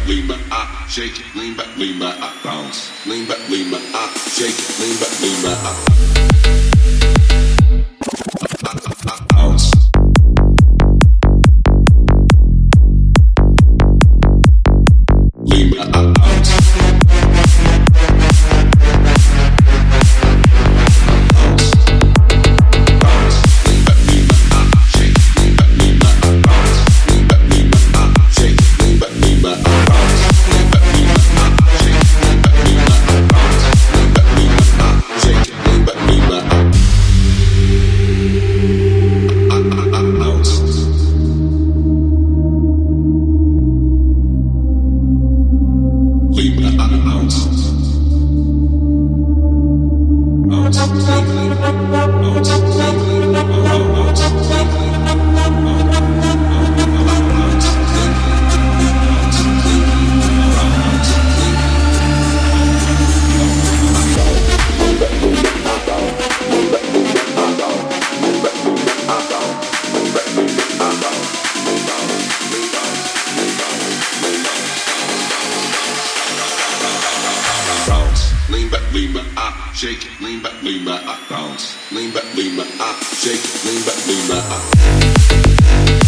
lean back, ah, shake it, lean back, ah, bounce. Lean back, ah, shake it, lean back, ah, bounce. Lean back, ah, bounce. Lean back, ah, shake it, lean back, ah, bounce. Lean back, ah, shake it, lean back, ah.